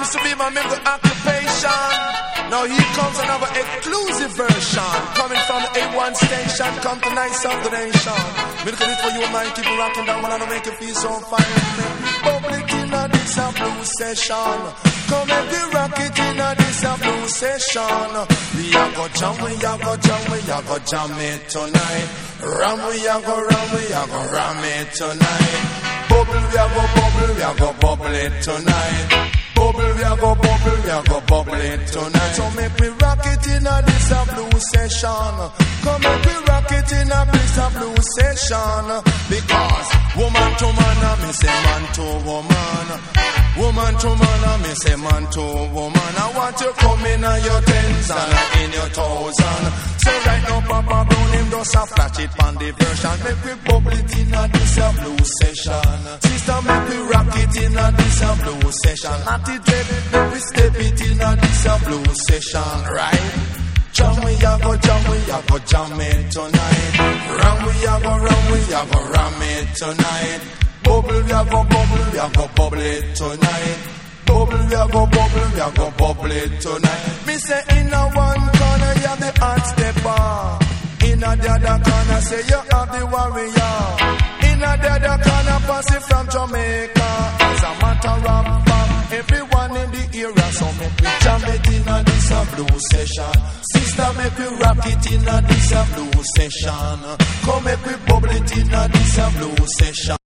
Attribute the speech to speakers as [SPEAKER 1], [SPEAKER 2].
[SPEAKER 1] Mr. Beamer, make the occupation. Now here comes another exclusive version, coming from the A1 station, come to nice of the nation. Me look at it for you, man, keep it rocking down, man, I don't make you feel so fine. Public in a this a blue session. Come and we rock it in a this a blue session. We a go jam, we a go jam, we a go jam it tonight. Ram, we a go ram, we a go ram it tonight. Bubble, we a go bubble, we a go bubble it tonight. Bubble, we a go bubble, we a go bubble it tonight. So make we rock it in a this a blue session. Come make we rock it in a this a blue session. Because woman to man, me say man to woman. Woman to man, me say man to woman. I want you come in on your tens and in your thousand. So right now, Papa Brown him just a flash it on the version. Make we bubble it in a this a blue session. Sister, make we rock it in a this a blue session. Natty dread, make we step it in a this a blue session, right? Jam we a go jam it tonight. Ram we a go ram it tonight. Bubble we a go bubble it tonight. Bubble we a go bubble it tonight. Me say in a one corner you have the hot stepper. In a the other corner say you have the warrior. In a the other corner pass it from Jamaica. As a matter of fact, everyone in the area, so make we jam it in a this a blue session. Sister, make we rock it in a this a blue session. Come make we bubble it in a this a blue session.